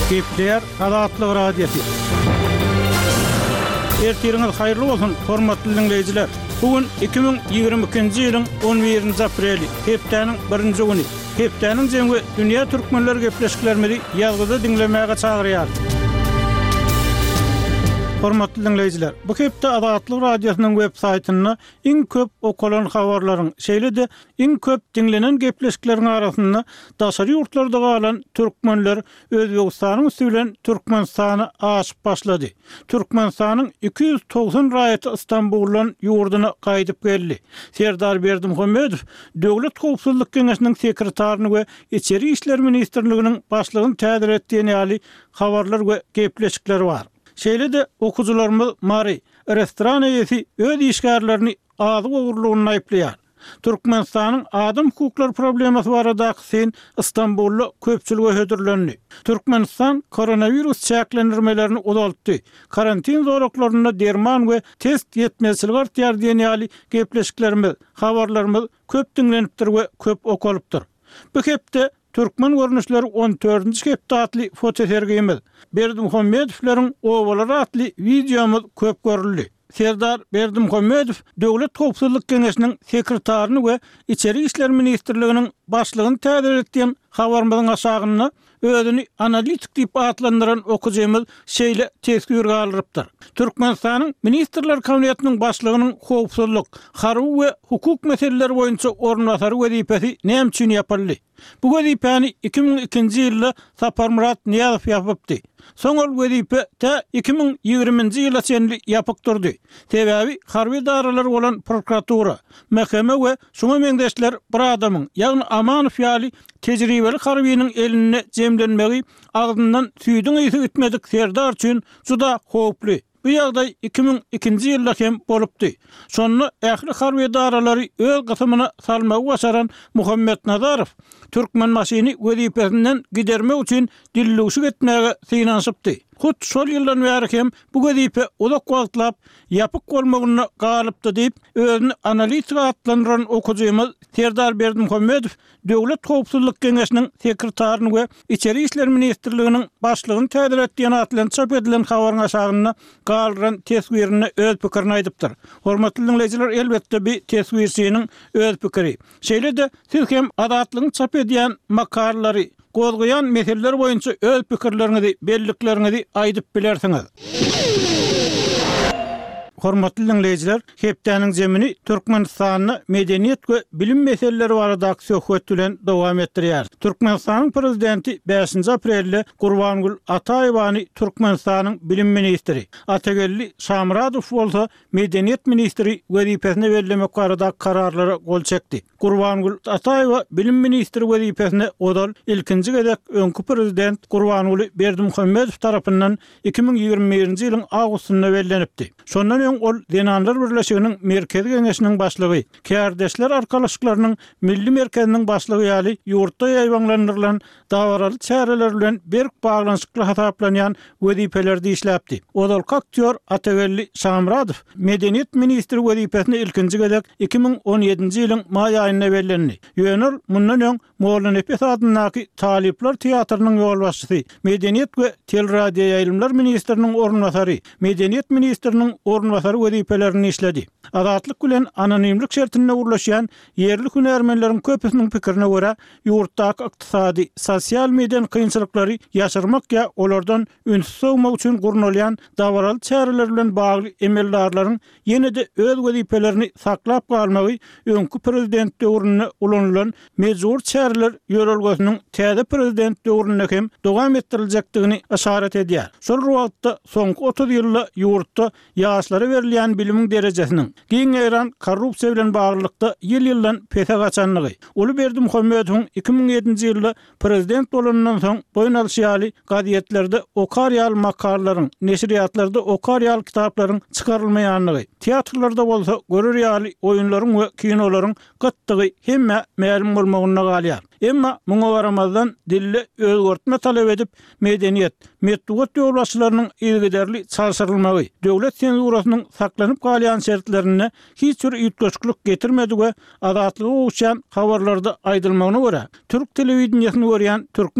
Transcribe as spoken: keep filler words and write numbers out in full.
Gepler Azatlyk radiosu. Ertiriniz hayırlı bolsun, hormatly dinleyijiler. Bugün iki bin ýygrimi ikinji ýylyň on birinji apreli, hepdeniň birinji güni. Hepdeniň jemgy dünýä türkmenler gepleşiklerini ýazgyda dinlemäge çagyrýar. Hormatly dinleyijiler, bu hepde Azatlyk radiosynyň web saýtyna iň köp okulan habarlaryň, şeýle-de iň köp dinlenen gepleşikleriň arasynda daşary ýurtlarda galan türkmenler Özbegistanyň üstünden Türkmenistany aşyp başlady. Türkmenistanyň iki yüz doksan raýaty Istanbuldan ýurduna gaýdyp geldi. Serdar Berdimuhammedow Döwlet Howpsuzlyk Keňeşiniň sekretaryny we Içeri işler ministrliginiň başlygyny tädir etdiğini ýaly habarlar we gepleşikler bar. Şeýle-de okujularymyz Mari restoran eýesi öz işgärlerini azyk ogurlugyny aýplaýar. Türkmenistanyň adam hukuklary problemasy baradaky sen Istanbulda köpçüligi hödürlendi. Türkmenistan koronavirus çäklendirmelerini uzaltdy. Karantin zoraklaryna derman we test ýetmezçiligi artýar diýen ýaly gepleşiklerimiz, habarlarymyz köp dinlenipdir we köp okalypdyr. Bu hepde Türkmen görnüşleri on dördünji hepde atly fotosergimiz, Berdimuhammedowlaryň owalary atly videomuz köp görüldi. Serdar Berdimuhammedow Döwlet Howpsuzlyk Keňeşiniň sekretaryny we Içeri işler ministrliginiň başlygyny tädir etdiň habarymyzyň aşagyna özüni analitik diýip atlandyran okujymyz şeýle tesgir galypdyr. Türkmenistanyň Ministrler Kabinetiniň başlygynyň howpsuzlyk, harby we hukuk meseleleri boýunça ornatary wezipesi näme üçin ýapyldy? Bu wezipeni iki bin ikinji ýylda Saparmurat Niýazow ýapypdy. Soňal wezipe ta iki bin ýygrimiňji ýyla çenli ýapyk durdy. Sebäbi harby daralar bolan prokuratura, mahkeme we şoňa meňdeşler bir adamyň, ýagny Amanow ýaly tejribeli harbynyň eline jemlenmegi agdyndan süýdüň ýyty gitmedik Serdar üçin juda howply. Bu ýagdaý iki bin ikinji ýylda hem bolupdy. Şonu ähli harby daralary öz gysymyna salmagy başaran Muhammed Nazarow Türkmen masyny wezipesinden gidermek üçin dillugşyk etmäge synaşypdy. Hut şol ýyldan bäri hem bu wezipe uzak wagtlap ýapyk bolmagyna galypdy diýip özüni analitik atlandyran okujymyz Serdar Berdimuhammedow Döwlet Howpsuzlyk Keňeşiniň sekretaryny we Içeri işler ministrliginiň başlygyny tädir etdiğini atlan çap edilen habaryň aşagyna galyran tesgirini öz pikirini aýdypdyr. Hormatly dinleyijiler, elbetde bir tesgirçiniň öz pikiri. Şeýle-de siz hem adatlygyny çap edýän makalary, gozgoýan meseleler boýunça öz pikirleriňizi, belliklerinizi aýdyp bilersiňiz. Hormatly dinleyijiler, hepdeniň jemini Türkmenistanyň medeniýet we bilim meseleleri baradaky söhbet bilen dowam etdirýär. Türkmenistanyň prezidenti beşinji aprelde Gurbangul Ataýewany Türkmenistanyň bilim ministri, Atagelli Şamradow bolsa medeniýet ministri wezipesine bellemek barada kararlara gol çekdi. Gurbangul Ataýewa bilim ministri wezipesine odal ilkinji gezek öňkü prezident Gurbangul Berdimuhammedow tarapyndan iki bin ýygrimi birinji ýylyň agustynda bellenipdi. Şondan ol Denanlar Birleşiginiň Merkezi Keňeşiniň başlygy, Kärdeşler Arkalaşyklarynyň milli merkeziniň başlygy ýaly ýurtda ýaýwanlandyrylan dawaraly çäreler bilen berk baglanyşykly hasaplanýan wezipelerdi işläpdi. Odal aktyor Atagelli Şamradow medeniýet ministri wezipesine ilkinji gezek iki bin on ýedinji ýylyň maý aýynda bellendi. Ýönül mundan öň Molla Nefes adynyň Talipler teatrynyň ýolbaşçysy, medeniýet we teleradio ýaýlymlar ministriniň ornwasary, medeniýet ministriniň ornwasary wezipelerini işledi. Azatlyk bilen anonimlik şertine urlaşýan yerli hünärmenleriň köpüsiniň pikirine görä, ýurtdaky ykdysady, sosial mediýanyň kynçylyklary ýaşyrmak ýa olardan ünsüz sowmak üçin gurnalýan dawaraly çäreler bilen bagly emeldarlaryň ýene-de öz wezipelerini saklap galmagy öňkü prezident döwrüne ulanylan mejbur çäreler ýörelgesiniň täze prezident döwrüne hem dowam etdiriljakdygyny işaret edýär. Şol wagtda soňky otuz ýylda ýurtda ýaşlara berilýän bilimiň derejesiniň giň eran korrupsiýa bilen baglykda ýyl-ýyldan pese gaçanlygy. Uly Berdimuhammedow iki bin ýedinji ýylda prezident bolandan soň boyun alşýaly gazetlerde okar ýaly makalalaryň, neşriýatlarda okar ýaly kitaplaryň çykarylmaýanlygy, teatrlarda bolsa görür ýaly oýunlaryň we kinolaryň gitdigi hemme ma'lum bolmagyna galýar. Emma muňa baramazdan dille özgörtme talep edip medeniýet, metduat ýolbaşçylarynyň ilgiderli çalşyrylmagy, döwlet senzurasynyň saklanyp galýan şertlerine hiç bir ýetgeçlik getirmedi we azatlygy ugşan habarlarda aýdylmagyna görä Türk telewizionyny görýän Türk